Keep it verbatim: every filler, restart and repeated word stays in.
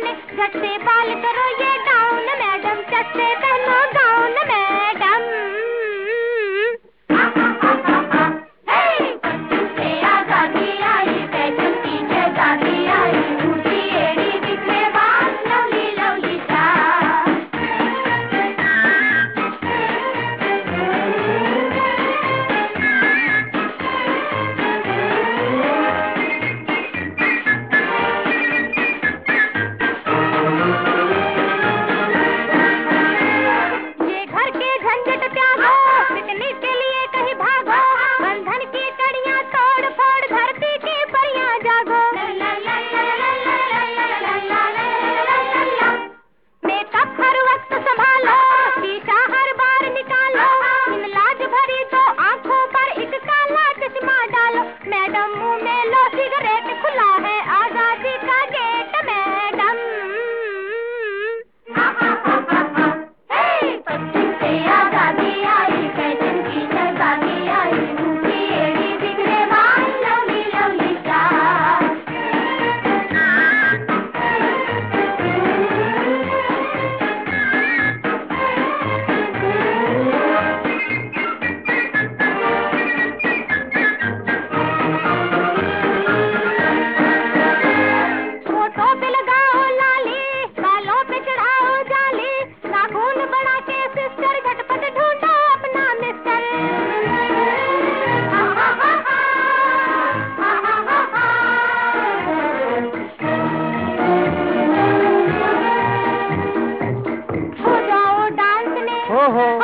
में, झट से बाल करो ये डाउन मैडम, चट से पहनो गाउन मैडम। बच्चों से आजादी आई, फैशन की शहजादी आई, ऊंची एड़ी दिखने बाल, लवली लवली सा। ये घर के झंझट त्यागो, पिकनिक के लिए कहीं भागो, बंधन की कड़ियां तोड़ फोड़, धरती की परियां जागो। मेकअप हर वक्त संभालो, शीशा हर बार निकालो, इन लाज भरी तो आंखों पर एक काला चश्मा डालो। मैडम मुंह में लो सिगरेट, खुला है आजादी का गेट मैडम। बच्चों से आजादी आई, फैशन की शहजादी आई, ऊंची एड़ी दिखने बाल, लवली लवली सा। होठों पे लगाओ लाली, बालों पे चढ़ाओ जाली, नाखून बढ़ा के सिस्टर, झटपट ढूंढो अपना मिस्टर। हो जाओ डांस में, हो हो